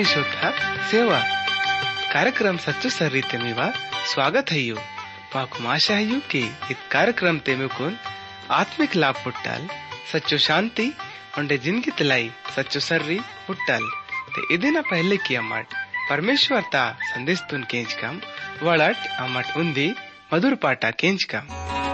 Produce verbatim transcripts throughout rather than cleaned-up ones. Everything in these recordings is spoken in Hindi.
परिशुद्ध सेवा कार्यक्रम सच्चो सर्रीते मीवा स्वागत है यू माकु आशा है यू कि इस कार्यक्रम ते मुकुन आत्मिक लाभ पुट्टल सच्चो शांति उंडे जिंदगी तलाई सच्चो सर्री पुट्टल ते इदिना पहले की अमट परमेश्वर ता संदेश तुन केंच कम वड़ट अमट उन्दी मधुर पाटा केंच कम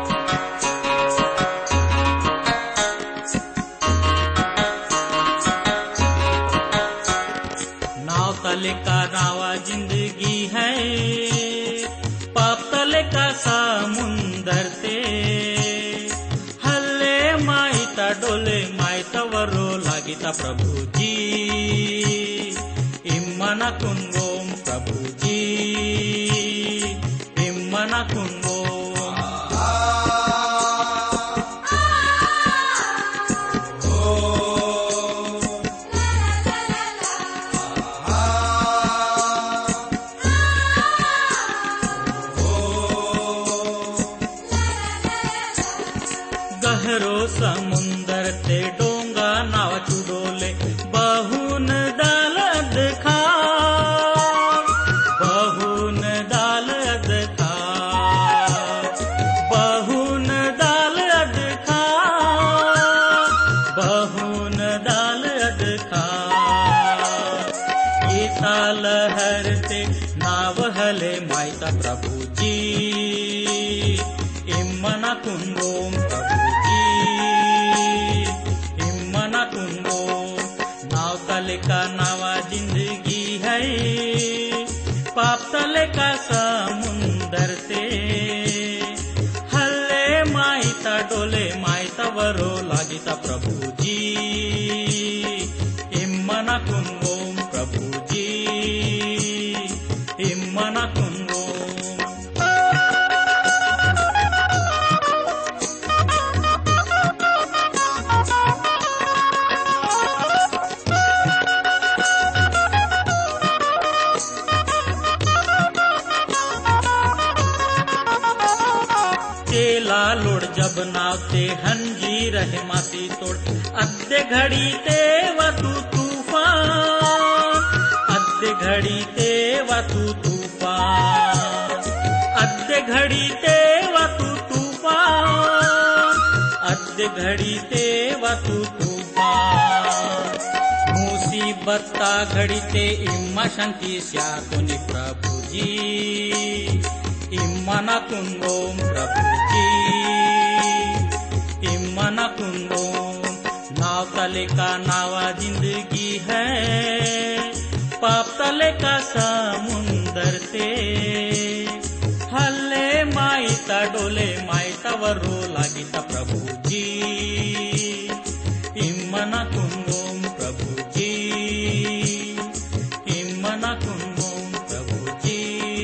नाव तले का नावा जिंदगी है, पाप तले का समुंदर ते हल्ले माइता डोले माइता वरो लागिता प्रभु जी इम्मना कुंगोम प्रभु जी इम्मना कुंगोम समुंदर ते डोंगा नाव चुडोले बहुन दालद खा बहुन दालद खा बहुन दालद खा बहुन दालद खा ये ताल हरते नाव हले माइता प्रभु जी इम्मना कुंगोम प्रभु का नावा जिंदगी है, पाप तले का समुंदर ते हल्ले माइता डोले माइता वरो लागिता प्रभु जी इम्मना कुंगोम प्रभु जी इम्मना कुंगोम लोड जब नावते हंजी रहे मासी तोड़ अद्दे घड़ी ते वतु तूफान अद्दे घड़ी ते वतु तूफान अद्दे घड़ी ते वतु तूफान अद्दे घड़ी ते वतु तूफान मुसीबत ता घड़ी ते इम्मा शांति स्या तुनि प्रभु जी इम्मना कुंगोम प्रभु जी इम्मना कुंगोम नाव तले का नावा जिंदगी है, पाप तले का समुंदर ते हल्ले माइता डोले माइता वरो लागिता प्रभु जी इम्मना कुंगोम प्रभु जी इम्मना कुंगोम प्रभु जी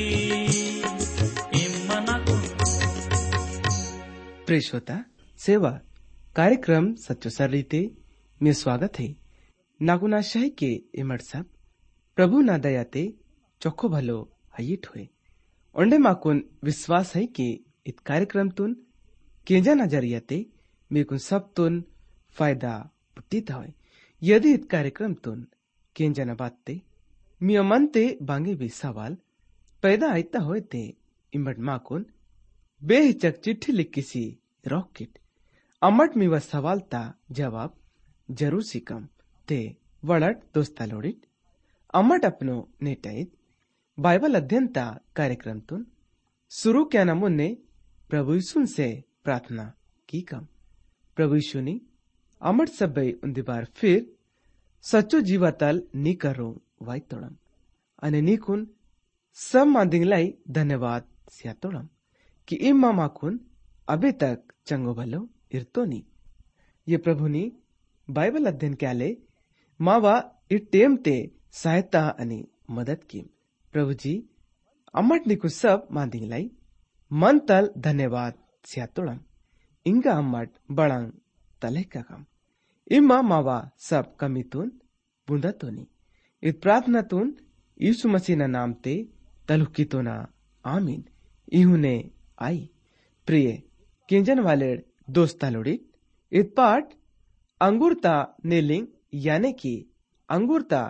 प्रिय श्रोता सेवा कार्यक्रम सच्चो सर्रीते में स्वागत है नागुना शाही के इमर सब प्रभु ना दयाते चोखो भलो हयिट हुए ओंडे माकुन विश्वास है कि इत कार्यक्रम तुन केंजा नजरियाते मेकुन सब तुन फायदा पुट्टित हुए यदि इत कार्यक्रम तुन केंजा न बातते मियो मनते बांगे भी सवाल पैदा आयता होए ते इमर माकुन बेहिचक चिट्ठी लिख किसी रॉकेट अमट में वह सवाल ता जवाब जरूर सिकम ते वड़ट दोस्ता लोडिट अमट अपनो नेटाइत बाइबल अध्ययन ता कार्यक्रम तुन शुरू क्या नमुन्ने प्रभु यीशु से प्रार्थना की कम प्रभु यीशु ने अमट सब उन्दी बार फिर सच्चो जीवातल नी करो वाई तोड़म अने नीकुन सब मांदिंगलाई धन्यवाद सिया तोड़म कि इम्मा माकुन अभी तक चंगो भलो इरतोनी ये प्रभु नी बाइबल अध्ययन क्याले मावा इ टेम ते सहायता अनि मदद की प्रभु जी अमट निकु सब मांदिंगलाई मन तल धन्यवाद स्यातोड़म इंगा अमट बड़ंग तले का कम इम्मा मावा सब कमितुन बुंदतोनी इत प्रार्थना तुन यीशु मसीह ना नाम ते तलुकितोना आमीन इहुने आई प्रिय किंजन वाले दोस्ता लोड़ी इत पाठ अंगूरता नेलिंग यानी कि अंगूरता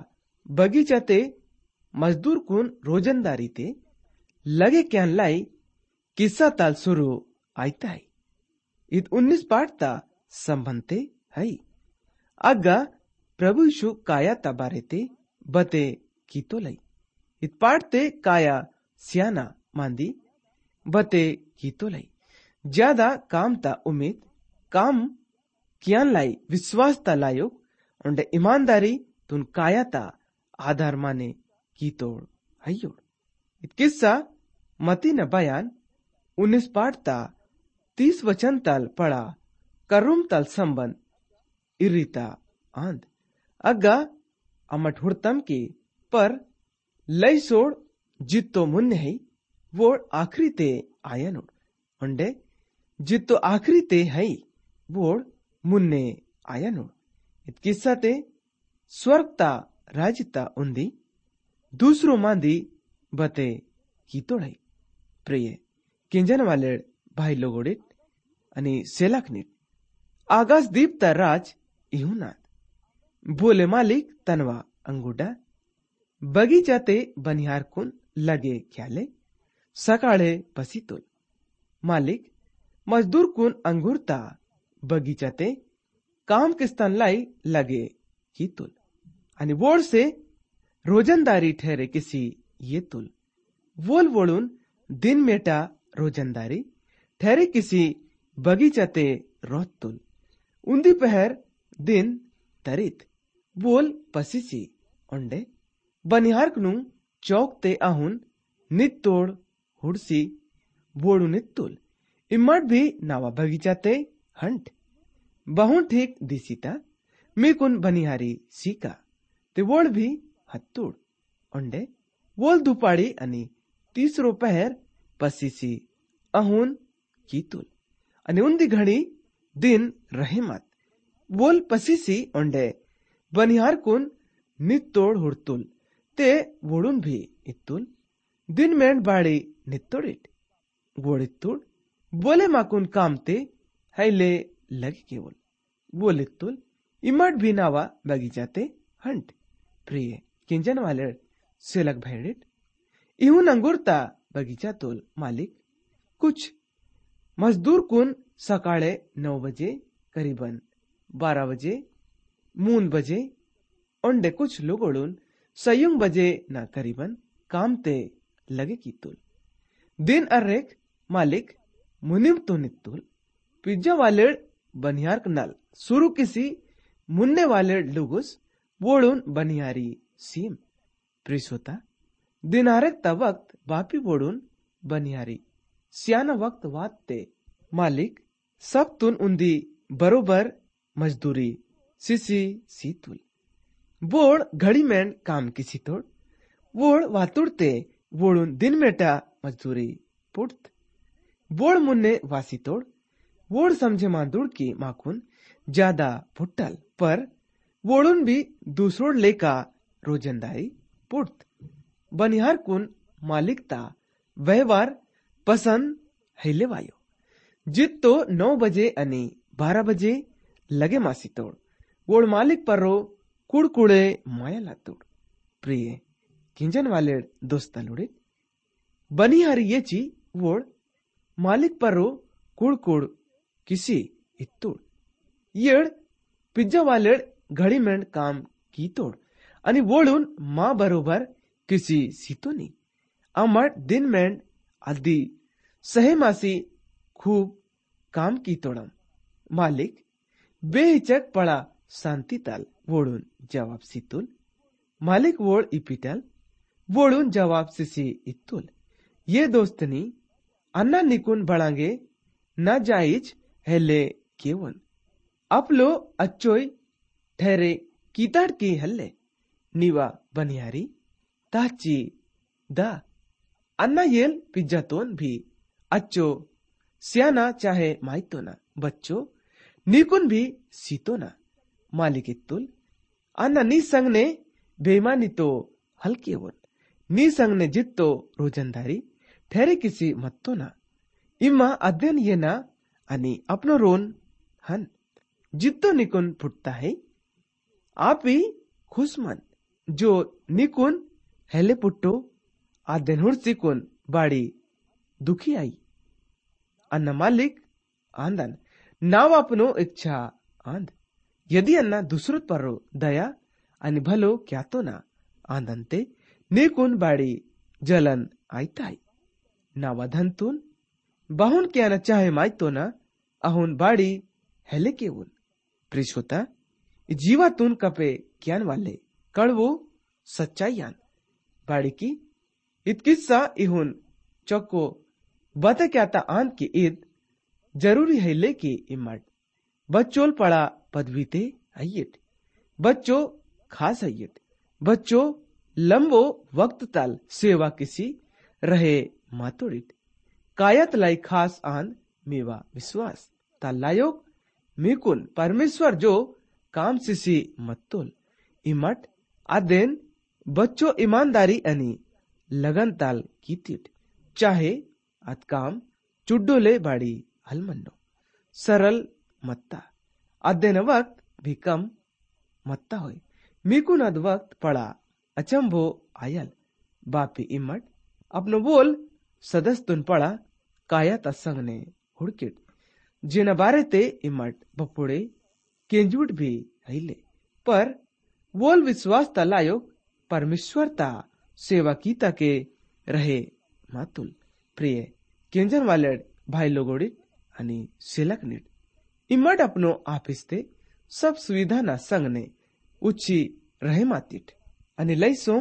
बगीचा ते मजदूर कुन रोजंदारी ते लगे क्यान लाई किस्सा ताल शुरू आयता है। इत उन्नीस पाठ ता संबंध ते है। अग्गा प्रभु यीशु काया ता बारे ते बते की तो लाई। इत पाठ ते काया सियाना मांदी बते की तो लाई। ज्यादा काम ता उम्मीद काम कियान लाई विश्वास ता लायो उंडे ईमानदारी तुन काया ता आधार माने की तोड़ हयोड़। इत किस्सा मती न बयान उन्नीस पाठ ता तीस वचन ताल पड़ा करुम ताल संबंध इरिता आंद अग्गा अमट हुड़तम की पर लई सोड़ जित्तो मुन्ने है वो आखरी ते आयन उंडे जित्तो आखरी ते है वो मुन्ने आयन। इत किस्सा ते स्वर्गता राजता उंदी दूसरो मांदी बते की तोड़ाई। प्रिय किंजन वाले भाई लोगोड़ित अनि सेलाकनिट आगास दीपता राज इहुनाथ बोले मालिक तनवा अंगुडा बगीचा ते बनिहार कुन लगे ख्याले सकाळे पसीतुल मालिक मजदूर कुन अंगुरता बगीचा ते काम किस्तान लाई लगे की तुल आणि वोड से रोजंदारी ठहरे किसी ये तुल वोल वोळून दिन मेटा रोजंदारी ठहरे किसी बगीचा ते रोत तुल उन्दी पहर दिन तरित बोल पसीसी ओंडे बनिहार कनु चौक ते आहुन नित तोड़ हुड़सी बोड़ू नित तुल इम्मट भी नावा बगीचा ते हंट बहु ठीक दिसीता मी कुन बनिहारी सीका ते वोड़ भी हत्तुड़ ओंडे वोल दुपाड़ी अनि तीसरो पहर पसीसी अहुन कीतुल अनि उन्दी घड़ी दिन रहे मत वोल पसीसी ओंडे बनिहार कुन नित तोड़ हुड़तुल ते वोड़ुन भी इत्तुल दिन मेंड बाड़ी नित्तोड़िट वोड़ित्तुड़ बोले माकुन कामते हैले लगे केवल बोलित्तुल इमट भी नावा बगीचाते हंट। प्रिय किंजन वाले सेलक भेड़िट इहु अंगुरता बगीचा तोल मालिक कुछ मजदूर कुन सकाळे नौ बजे करीबन बारह बजे मून बजे ओंडे कुछ लोगोड़ुन सयुंग बजे ना करीबन काम ते लगे की तुल दिन अर्रेक मालिक मुनिम तो नित्तुल पिज्जा वाले बनियार कनाल शुरू किसी मुन्ने वाले लोगुस वोड़ुन बनियारी सीम प्रिसोता दिनारेक ता वक्त बापी वोड़ुन बनियारी सियाना वक्त वाते मालिक सब तुन उन्दी बरोबर मजदूरी सिसी सीतुल बोड़ घड़ी में काम किसी तोड़ वोड़ वातुड़ते वोड़ुन दिन मेटा मजदूरी पुड़त बोड़ मुन्ने वासी तोड़ वोड़ समझे मांदुड़ की माकुन ज्यादा फुट्टल पर वोड़ुन भी दूसरों लेका रोजंदारी पुड़त बनिहार कुन मालिकता व्यवहार पसंद हैले वायो जित तो नौ बजे अनि बारह बजे लगे मासी तोड़ वोड़ मालिक पर रो कुड़कुड़े माया लातुड़। प्रिय किंजन वाले दोस्ता लुड़े बनिहारी ये ची वोड़ मालिक पर रो कुड़कुड़ किसी इत्तुड़ येड़ पिज्जा वाले घड़ी में काम की तोड़ अनि वोड़ुन माँ बरोबर किसी सीतोनी अमर दिन में अद्दी सहे मासी खूब काम की तोड़म मालिक बेहिचक पड़ा शांति ताल वोड़ुन जवाब सीतुल मालिक वोड़ इपिटल वोड़ुन जवाब सिसी इत्तुल ये दोस्तनी अन्ना निकुन बढ़ांगे न जायज हेले केवल अपलो अच्छोय ठहरे कीताड़ की हल्ले नीवा बनियारी ताची दा अन्ना येल पिज्जा तोन भी अच्छो सियाना चाहे माइतो ना बच्चो निकुन भी सीतो ना मालिक इत्तुल अन्ना नी संग ने बेईमानी तो हल्की वन नी संग ने जित्तो रोजंदारी ठहरे किसी मत्तो ना इम्मा अध्ययन ये ना अनि अपनो रोन हन जित्तो निकुन फुटता है आप ही खुशमन जो निकुन हेले पुट्टो आदेन हुर्सिकुन बाड़ी दुखी आई अन्न मालिक आंदन नाव अपनो इच्छा आंद यदि अन्ना दुसरत परो दया आणि भलो क्या तो ना आंदनते निकुन बाड़ी जलन आयताय नावा धंतून बाहुन क्या न चाहे मायतो ना अहुन बाड़ी हेले केवून प्रिशोता जीवातून कपे क्यान वाले कड़वो सच्चाईयान बाड़ी की इत किस्सा इहुन चक्को बता क्या ता आंत की ईद जरूरी है लेकी इमट बच्चों पड़ा पदवीते अय्यट बच्चों खास अय्यट बच्चों लंबो वक्त तल सेवा किसी रहे मातोड़ित कायत लाई खास आन मेवा विश्वास तलायोग मिकुन परमेश्वर जो काम सिसी मत्तोल इमट आदेन बच्चों ईमानदारी अनि लगन ताल कीतिट चाहे अत काम चुड्डोले बाड़ी हलमन्नो सरल मत्ता अदेन वक्त भी कम मत्ता होय मिकुन अद वक्त पड़ा अचंभो आयल बापी इमट अपनो बोल सदस्तुन पड़ा कायत असंग ने हुड़किट जिन बारे ते इमट बपुड़े केंजुट भी हिले पर वोल विश्वास तलायो परमेश्वर ता सेवा कीता के रहे मातुल प्रिय केंजन वाले भाई लोगोड़ी आणि सिलक नीट इमट अपनो आपिस्ते सब सुविधा ना संग ने उच्ची रहे मातिट आणि लई सोंग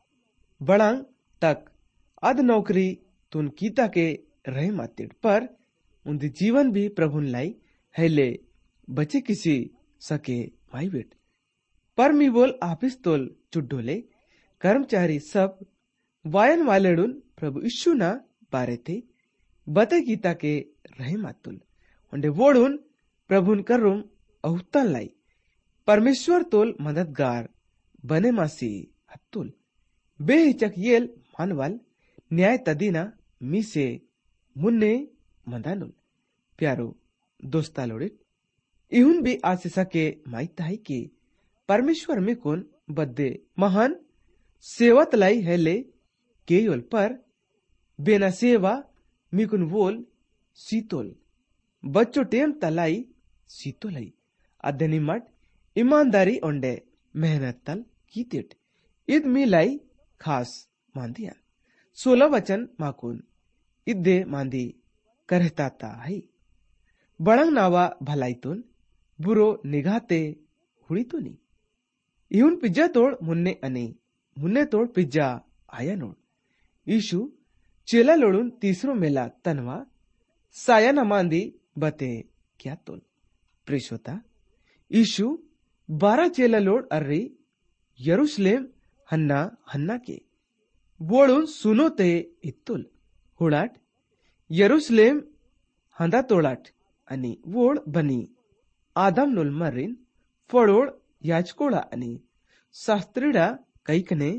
बड़ांग तक अद नौकरी तुन कीता के रहे मातिट पर उनदी जीवन भी प्रभुन लाई हैले बचे किसी सके माई बेट पर मी बोल आपिस तोल चुड्डोले कर्मचारी सब वायन वालेडुन प्रभु यीशु ना बारे थे बते गीता के रहे मातुल उंडे वोडुन प्रभुन करुम अहुतन लाई परमेश्वर तोल मददगार बने मासी हत्तुल बेहिचक येल मानवाल न्याय तदीना मी से मुन्ने मंदानुल प्यारो दोस्ता लोड़ित इहुन भी आसे सके माइता है कि परमेश्वर में कौन बद्दे महान सेवत लाई है ले केयोल पर बेना सेवा मिकुन वोल सीतोल बच्चों टेम तलाई सीतोलाई अध्यनी मट ईमानदारी ओंडे मेहनत तल कीतिट इद मी लाई खास मांदिया सोलह वचन माकुन इद्दे मांदी करहताता है बड़ंग नावा भलाइतुन बुरो निगाहते हुड़ीतुनी इहुन पिज्जा तोड़ मुन्ने अने मुन्ने तोड़ पिज्जा आया नोड़ ईशु चेला लोड़ुन तीसरो मेला तनवा साया न मांदी बते क्या तोल प्रिशोता ईशु बारह चेला लोड़ अर्री यरूशलेम हन्ना हन्ना के बोड़ुन सुनो ते इत्तुल हुड़ाट यरूशलेम हंदा तोड़ाट अनि वोड़ बनी आदम नुल मर्रिन फड़ोड़ याचकोड़ा अनि शास्त्रीड़ा कैकने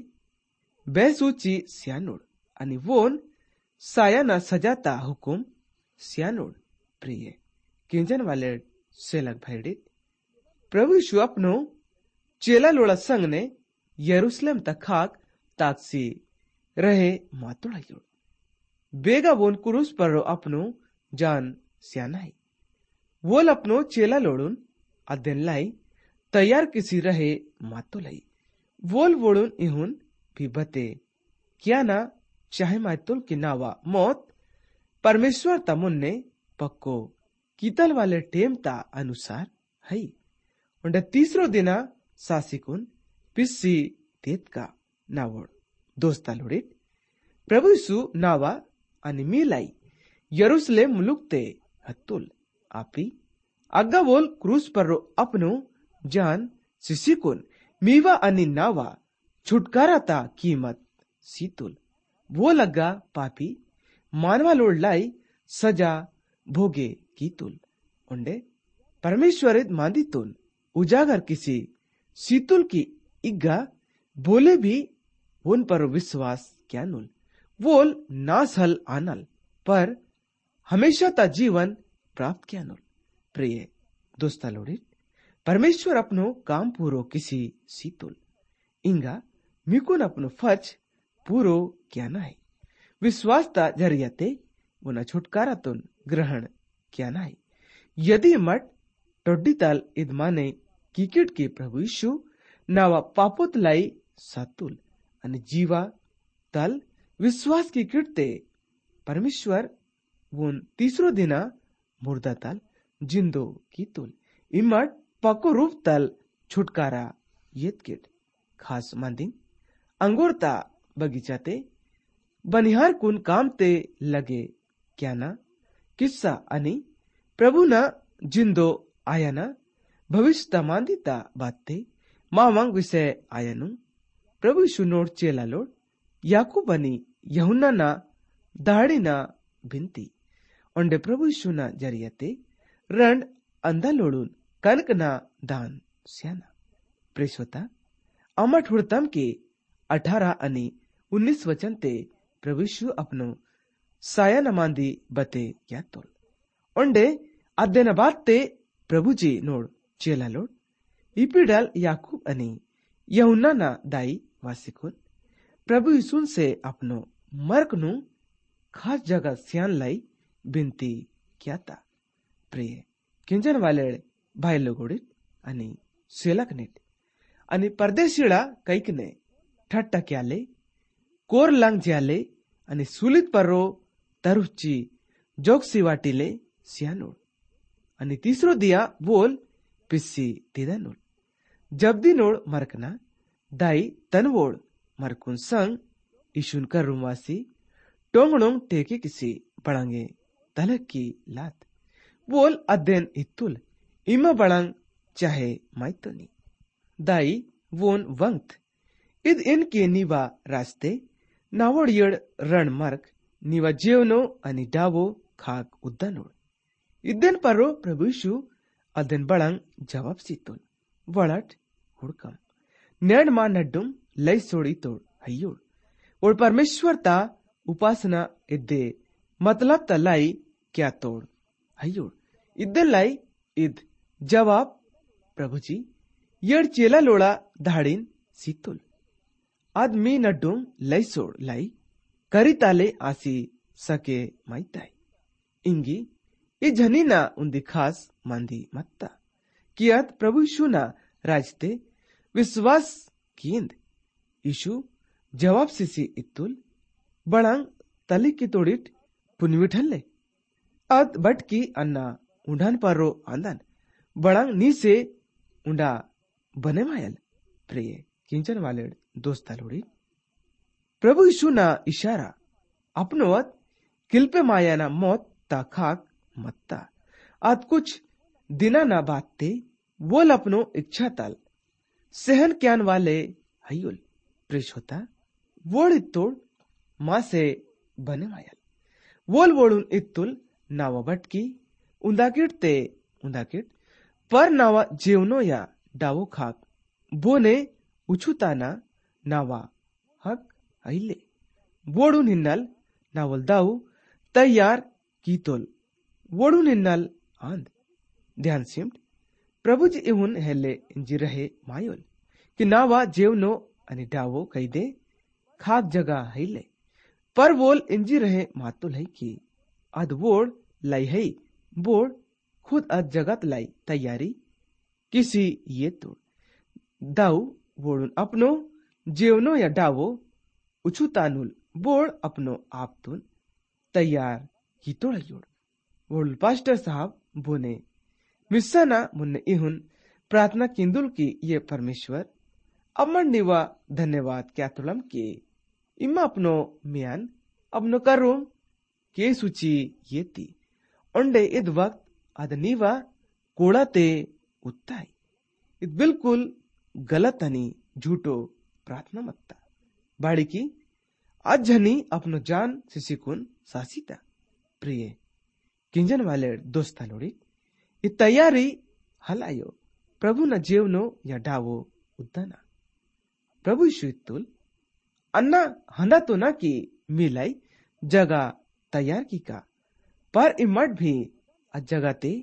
बेसूची स्यानोड़ अनि वोन सायाना सजाता हुकुम स्यानोड़ प्रिय किंजन वाले सेलक भैडित प्रभु यीशु अपनो चेला लोड़ा संग ने यरूशलेम तखाक ताकसी रहे मातोड़ायोड़ बेगा वोन कुरुस पर अपनो जान स्याना है वोल अपनो चेला लोड़ुन अध्यन लाई तैयार किसी रहे मातो लाई वोल वोड़ुन इहुन भी बते क्या ना चाहे मातुल की नावा मौत परमेश्वर तमुन्ने पक्को कीतल वाले टेम ता अनुसार है उंडे तीसरो दिना सासिकुन पिस्सी तेत का नावोड़ दोस्ता लोड़ित प्रभु यीशु नावा अनि मिलाई यरूशलेम मुलुकते हत्तुल आपी अग्गा बोल क्रूस पर अपनो जान सिसिकुन मीवा अनि नावा छुटकारा ता कीमत सीतुल वो लग्गा पापी मानवा लोड़ लाई सजा भोगे कीतुल उंडे परमेश्वरित मांदितुन उजागर किसी सीतुल की इग्गा बोले भी उन पर विश्वास क्या नुल वोल नास हल आनल पर हमेशा ता जीवन प्राप्त क्या नुल प्रिय दोस्ता लोड़ित परमेश्वर अपनो काम पूरो किसी सीतुल इंगा मिकुन अपनो फर्ज पूरो क्या नाही. विश्वासता जरियाते उना छुटकारा तुन ग्रहण क्या नाही. यदि मट टोड्डीताल इदमाने किकिट के प्रभु यीशु नावा पापोत लाई सातुल आणि जीवा ताल विश्वास की किटते परमेश्वर वोन तीसरो दिना मुर्दा ताल जिंदो की तुल इमट पको रूप ताल छुटकारा येत किट खास मांदिंग अंगोरता बगीचाते बनिहार कुन काम ते लगे क्या ना किस्सा आणि प्रभु ना जिंदो आया ना भविष्य मांदिता बाते मावांग विषय आयनु प्रभु यीशु नोड चेला लोड याकूब आणि यहुन्ना ना दाड़ी ना भिंती ओंडे प्रभु यीशु ना जरियाते रंड अंधा लोडून कनक ना दान स्याना प्रेसोता अमट हुड़तम के अठारह आणि उन्नीस वचन ते प्रभु यीशु अपनो साया नमांदी बते क्या तोल ओंडे अध्ययन बात ते प्रभु जी नोड चेला लोड इपिडल याकूब आणि यहुन्ना ना दाई वासिकुन प्रभु यीशु से अपनो मर्क नु खास जगह स्यान लाई बिनती क्या ता प्रिय किंजन वाले भाई लोगोडित आणि सेलक नेट आणि परदेशीळा कैकने ठट्टा क्याले कोर लंग ज्याले आणि सुलित पर्रो तरुची जोगसी वाटिले सियानोड आणि तीसरो दिया बोल पिस्सी तिदानोड जबदी नोड मरकना दाई तनवोड मरकुन संग इशुन कर रुमासी टोंगणोंग टेके किसी बड़ांगे तलक की लात बोल अध्ययन इत्तुल इमा बड़ांग चाहे माइतोनी दाई वोन वंक्त इद इनके निवा रास्ते नावड़ियड रण मर्क निवा जेवनो आणि डावो खाग उद्दानोड इद्दन परो प्रभु यीशु अदन बड़ांग जवाब सीतोल वड़ट हुड़कम नेड मा नड्डुम लय सोड़ी तोड़ हयोड़ और परमेश्वर ता उपासना इद्दे मतलब ता लाई क्या तोड़ हयोड़ इद्दन लाई इद जवाब प्रभु जी यड चेला लोड़ा धाड़ीन सीतोल आद मी नड्डुम लय सोड़ लाई करी ताले आसी सके माइताई इंगी इ झनीना उन्दी खास मांदी मत्ता कियात प्रभु यीशु ना राजते विश्वास कींद यीशु जवाब सिसी इत्तुल बड़ांग तली की तोड़िट पुनविठल्ले अद बट की अन्ना उंडान पारो आंदन बड़ांग नी से उंडा बने मायल प्रिय किंचन वाले दोस्ता लोड़ी प्रभु यीशु ना इशारा अपनोत किल्पे माया ना मौत ता खाक मत्ता आद कुछ दिना ना बातते बोल अपनो इच्छा ताल सहन क्यान वाले हयुल प्रेश होता वोड़ इत्तोड़ माँ से बने मायल वोल वोड़ुन इत्तुल नावा बटकी उंदाकिट ते उंदाकिट पर नावा जेवनो या डावो खाक बोने उछुताना नावा हक अहिले वोड़ुन हिन्नल नावल दाऊ तैयार कीतोल वोड़ुन हिन्नल आंद ध्यान सिम्ट प्रभु जी इहुन हेले इंजी रहे मायोल कि नावा जेवनो अनि डावो कैदे खाक जगहहिले पर वोल इंजी रहे मातुल है कि अद वोड़ लाई है बोड़ खुद अद जगत लाई तैयारी किसी ये तोड़ दाऊ वोड़ुन अपनो जेवनो या डावो उछू तानुल बोड़ अपनो आप तुन तैयार की तोड़ योड़ वोड़ पास्टर साहब बोने मिस्साना मुन्ने इहुन प्रार्थना किंदुल की ये परमेश्वर अमन निवा धन्यवाद क्या तुलम के इमा अपनो मियान अपनो करूम के सूची ये ती ओंडे इद वक्त अद निवा कोड़ा ते उत्ताई इत बिल्कुल गलत अनि झूठो प्रार्थना मत्ता बाड़ी की अजनी अपनो जान सिसिकुन सासीता प्रिय किंजन वाले दोस्ता लोड़ी इ तैयारी हलायो प्रभु न जेवनो या डावो उद्दाना प्रभु यीशु इत्तुल अन्ना हंदा तो ना की मिलाई जगह तैयार की का पर इमट भी अजगते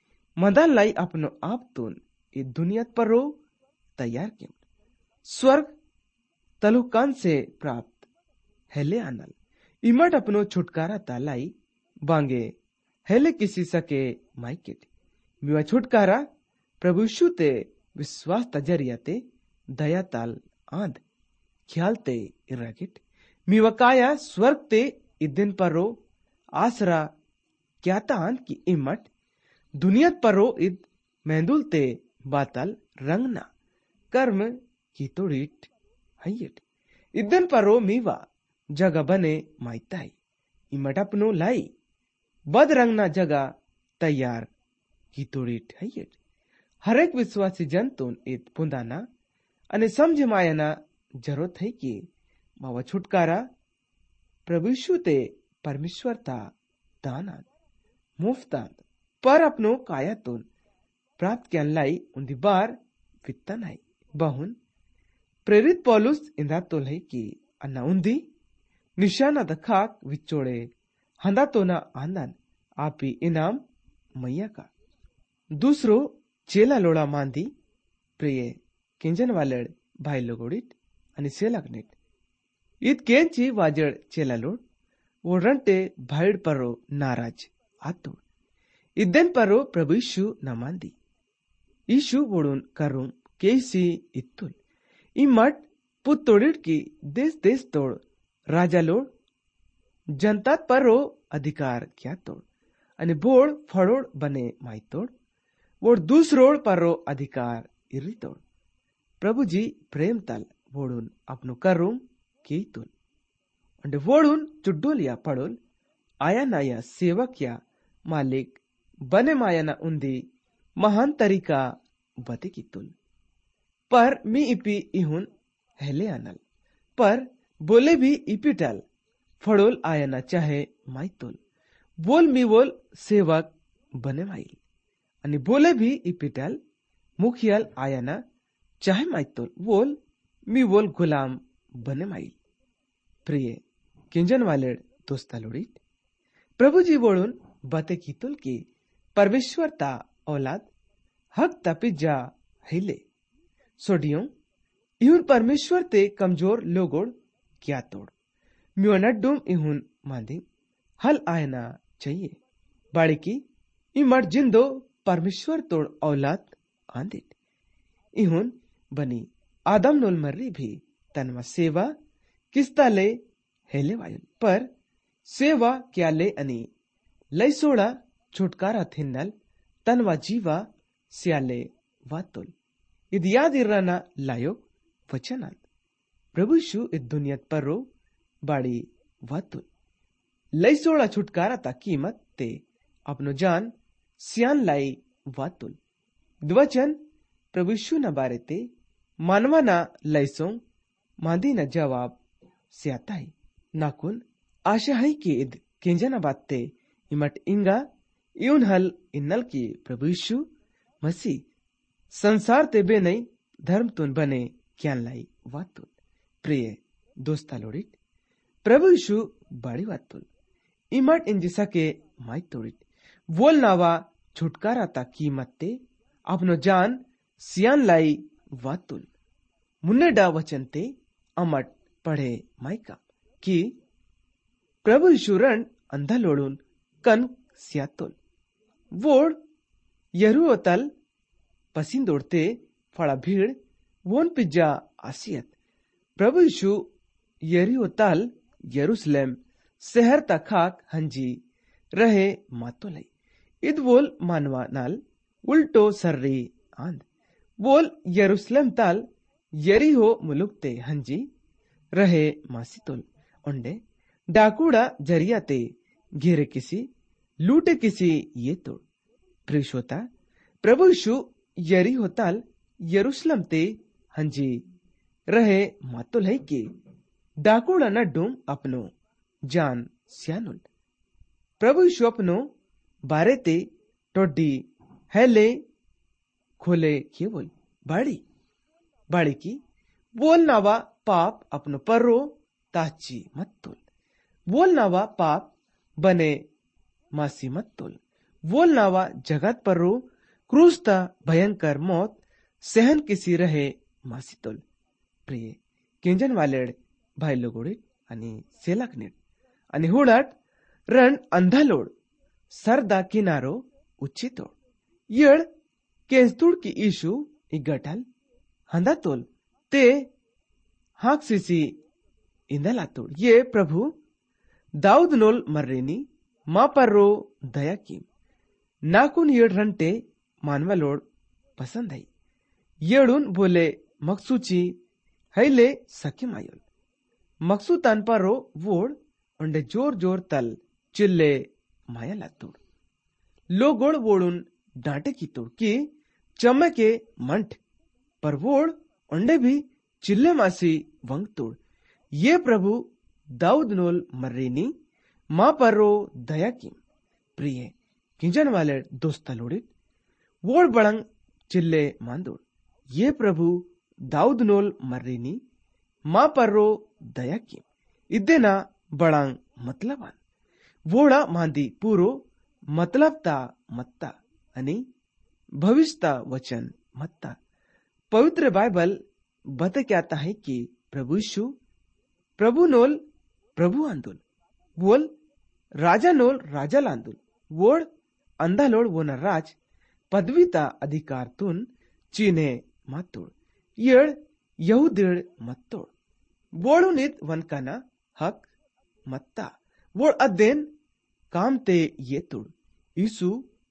मदन लाई अपनो आप तुन इ दुनिया पर रो तैयार के स्वर्ग तलोकान से प्राप्त हेले आनल इमट अपनो छुटकारा तालाई बांगे हेले किसी सके माइकेट मिवा छुटकारा प्रभु यीशु ते विश्वास तजरिया ते दया ताल आंद ख्याल ते इरागिट मिवा काया स्वर्ग ते इदिन परो आसरा क्या तान की इमट दुनियात परो इद मेंदुल ते बातल रंगना कर्म की तोड़ीट हयट इदन परो मीवा जगह बने माइताई इमट अपनो लाई बद रंगना जगह तैयार की तोड़ीट हयट हरेक विश्वासी जंतुन इत पुंदाना अने समझ मायना जरूरत है कि मावा छुटकारा प्रभु यीशु ते परमेश्वर ता दाना मुफ्तान पर अपनो कायातुन प्राप्त क्यान लाई उन्दी बार वित्ता नाई बहुन प्रेरित पौलुस इंदा तोल है कि अन्ना उन्दी निशाना दखाक विचोड़े हंदा तो ना आंदन आपी इनाम मैया का दूसरो चेला लोड़ा मांदी प्रिय किंजन वालेड भाई लोगोड़ित अनि सेलागनेट इत केंची वाजड़ चेला लोड वो रंटे भाईड परो नाराज आतो इदन परो प्रभु यीशु न मांदी यीशु वोडुन करूम केसी इत्तुल इमट पुत्तोड़िड की देश देश तोड़ राजा लोड जनता परो अधिकार क्या तोड़ अनि बोड़ फड़ोड़ बने माई तोड़ वो दूसरोड़ परो अधिकार इरी तोड़ प्रभु जी प्रेम तल वोडुन अपनो करूम की तुल अंडे वोडुन चुड्डोल या पड़ोल आया नाया सेवक या मालिक बने माया ना उन्दी महान तरीका बते की तुल पर मी इपी इहुन हेले आनल पर बोले भी इपिटल फड़ोल आया ना चाहे माई तुल बोल मी बोल सेवक बने माइल अनि बोले भी इपिटल मुखियल आया ना चाहे माई तुल बोल मी बोल गुलाम बने माइल प्रिय किंजन वाले दोस्ता लोड़ीट प्रभु जी बोलुन बते की तुल की परमेश्वर ता औलाद हक तपिजा हिले सोडियो इहुन परमेश्वर ते कमजोर लोगोड़ क्या तोड़ म्योनडुम इहुन मांदी हल आयना चाहिए बाड़ी की इमर जिंदो परमेश्वर तोड़ औलाद आंदिट इहुन बनी आदम नोल मर्री भी तनवा सेवा किस्ता ले हेले वायुन पर सेवा क्या ले अनि लई सोड़ा छुटकारा थिन्नल तनवा जीवा स्याले वातुल इद याद इराना लायो वचनांत प्रभु यीशु इद दुनियात परो बाड़ी वातुल लई सोड़ा छुटकारा ता कीमत ते अपनो जान सियान लाई वातुल द्वचन प्रभु यीशु न बारे ते मानवा ना लईसों मांदी न जवाब स्याता है नाकुन आशा है कि इद केंजना बाते इमट इंगा इउन हल इन्नल की प्रभु यीशु मसीह संसार ते बे नहीं धर्म तुन बने क्या लाई वातुल प्रिय दोस्ता लोड़ित प्रभु यीशु बाड़ी वातुल इमट इंजिसा के माई तोड़ित वोल नावा छुटकारा ता कीमत ते अपनो जान सियान लाई वातुल मुन्ने डा वचन ते अमट पढ़े माइका कि प्रभु यीशु रण अंधा लोड़ुन कन सियातुल वोड यरुअतल पसीन दौड़ते फड़ा भीड़ वोन पिज्जा आसियत प्रभु यीशु यरिओताल यरूशलेम शहर तखाक हंजी रहे मातोलाई इद वोल मानवा नाल उल्टो सर्री आंद वोल यरूशलेम ताल यरीहो मुलुकते हंजी रहे मासितोल ओंडे डाकूड़ा जरियाते घेरे किसी लूटे किसी ये तोड़ प्रिशोता प्रभु यीशु यरीहो ताल यरूशलेम ते हंजी रहे मातोल है कि डाकूड़ा नड्डुम अपनो जान स्यानुल प्रभु यीशु अपनो बारे ते टोडी हेले खोले के बोल बाड़ी बाड़ी की बोल नावा पाप अपनो पर्रो ताची मत तोल बोल नावा पाप बने मासी मत तोल बोल नावा जगत पर्रो क्रूसता भयंकर मौत सहन किसी रहे मासी तोल प्रिय केंजन वालेड भाई लोगोडीत आणि सेलाक नीट आणि हुडाट रण अंधालोड सरदा किनारो उच्चितोड येड केंस्तुड की ईशु इगटल हंदातोल ते हाक सिसी इंदलातोड ये प्रभु दाऊद नोल मर्रेनी मा पर्रो दया की नाकुन येड रंटे मानवालोड पसंद है येडून बोले मकसूची हैले सकिम आयोल मकसू तानपारो वोड उंडे जोर जोर तल चिल्ले माया लातोड लोगोड वोडून डांटे की तोड़ कि चमके मंठ पर वोड उंडे भी चिल्ले मासी वंग तोड़ ये प्रभु दाऊद नोल मर्रेनी मा पर्रो दया की प्रिय किंजन वाले दोस्ता लोडित वोड बड़ंग चिल्ले मांदोड़ ये प्रभु दाऊद नोल मर्रेनी मा पर्रो दया की इदेना बड़ंग मतलबान वोड़ा मांदी पूरो मतलब ता मत्ता आणि भविष्यता वचन मत्ता पवित्र बाइबल बता कहता है कि प्रभु यीशु प्रभु नोल प्रभु आंदोल वोल राजा नोल राजा लांदोल वोड अंधालोड वो न राज पदवीता अधिकार तुन चीने मातोड येड यहुदेड मत्तोड वोडुनित वनकाना हक मत्ता वोड अदेन काम ते येतोड यीशु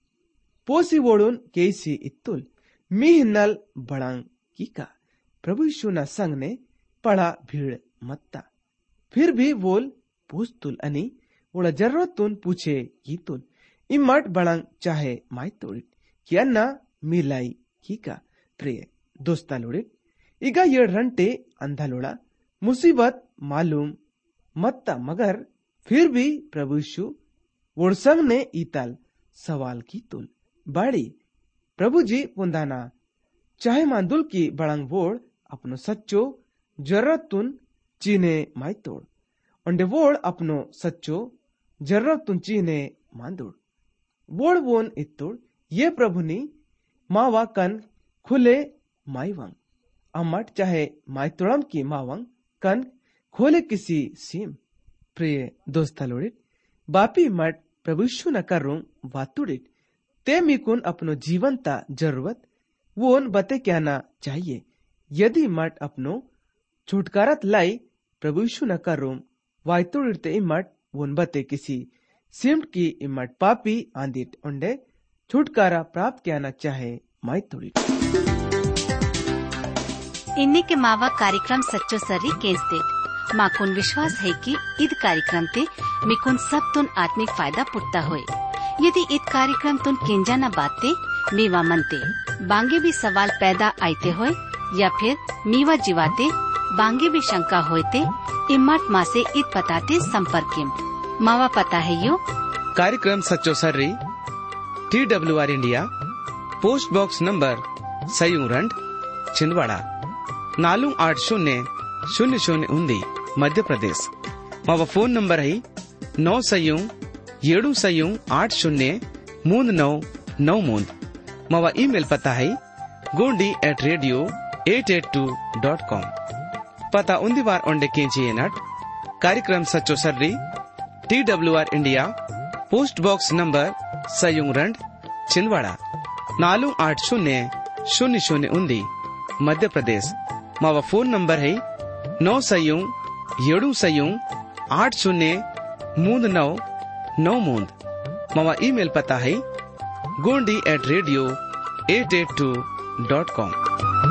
पोसी वोडून केसी इत्तुल मी हिन्नल बड़ांग कीका प्रभु यीशु ना संग ने पड़ा भीड़ मत्ता फिर भी वोल पूछतुल अनि वोड़ा जरूरत तुन पूछे कीतुल इमट बड़ांग चाहे माय तोड़ित कि अन्ना मिलाई कीका प्रिय दोस्ता लोड़ित इगा ये रंटे अंधा लोड़ा मुसीबत मालूम मत्ता मगर फिर भी प्रभु यीशु वोड़ संग ने इतल सवाल की तुल बाड़ी प्रभु जी पुंदाना चाहे मांदुल की बड़ंग वोड़ अपनो सच्चो जरूरत तुन चीने माय तोड़ उंडे वोड़ अपनो सच्चो जरूरत तुन चीने मांदोड़ वोड़ वोन इत्तोड़ ये प्रभु नी मावा कन खुले माईवंग अमट चाहे माय तोड़म की मावंग कन खोले किसी सीम प्रिय दोस्ता लोड़ित बापी मट प्रभु यीशु न करूं वातुड़ित ते मिकुन अपनो जीवन ता जरूरत वोन बते क्या ना चाहिए यदि मट अपनो छुटकारत लाई प्रभु यीशु न करूं वायतुड़ित इमट वोन बते किसी सिमट की इमट पापी आंदिट उंडे छुटकारा प्राप्त क्या ना चाहे माय तोड़ित इन्हीं के मावा कार्यक्रम सच्चो सर्री केंस्टेट माकुन विश्वास है कि ईद कार्यक्रम ते मिकुन सब तुन आत्मिक फायदा पुट्टा होए यदि ईद कार्यक्रम तुन केंजा न बाते मीवा मनते बांगे भी सवाल पैदा आते होए या फिर मीवा जीवाते बांगे भी शंका होते इम्मत माँ से ईद पताते संपर्क मावा पता है यो कार्यक्रम सच्चो सर्री T W R India post box number सयूरंड छिंदवाड़ा नालू आठ शून्य शून्य शून्य उन्दी मध्य प्रदेश मावा फोन नंबर है नौ सयू येडू सयू आठ शून्य मूंद नौ नौ मूंद मावा ईमेल पता है Gondi at radio at at two dot com पता उन्दी बार ओंडे केंची नट कार्यक्रम सच्चो सर्री T W R India post box number सयूरंड छिंदवाड़ा नालू आठ शून्य शून्य शून्य उन्दी मध्य प्रदेश मावा फोन नंबर है नौ सयू येडू सयू आठ शून्य मूंद नौ नौ मूंद मावा ईमेल पता है Gondi at radio at at two dot com.